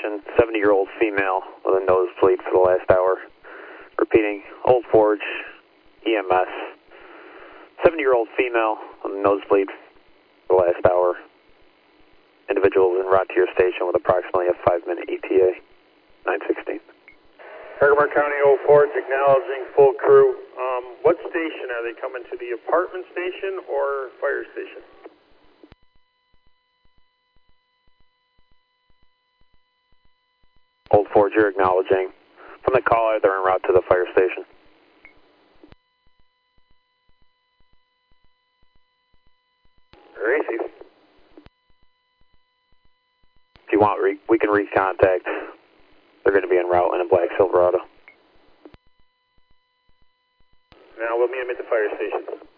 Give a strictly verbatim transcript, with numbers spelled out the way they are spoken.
station, seventy-year-old female with a nosebleed for the last hour. Repeating, Old Forge, E M S. seventy-year-old female with a nosebleed for the last hour. Individuals en route to your station with approximately a five-minute E T A. nine sixteen. Herkimer County Old Forge acknowledging full crew. Um, what station are they coming to? The apartment station or fire station? Old Forge, you're acknowledging. From the caller, they're en route to the fire station. Racy. If you want, re we can recontact. They're going to be en route in a black Silverado. Now we'll meet them at the fire station.